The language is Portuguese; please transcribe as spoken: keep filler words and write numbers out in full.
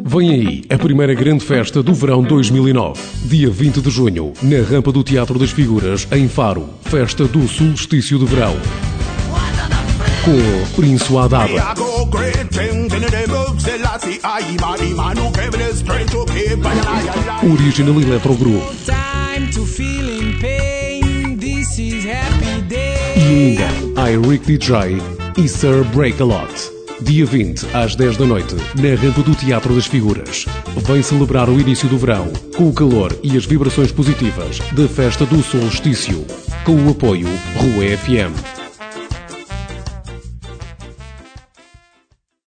Vem aí a primeira grande festa do verão dois mil e nove. Dia vinte de junho, na rampa do Teatro das Figuras, em Faro. Festa do solstício de verão. Com Prince Wadada, Original Electro Group e ainda Eric D J e Sir Break-A-Lot. Dia vinte, às dez da noite, na rampa do Teatro das Figuras. Vem celebrar o início do verão, com o calor e as vibrações positivas da Festa do Solstício. Com o apoio Rua F M.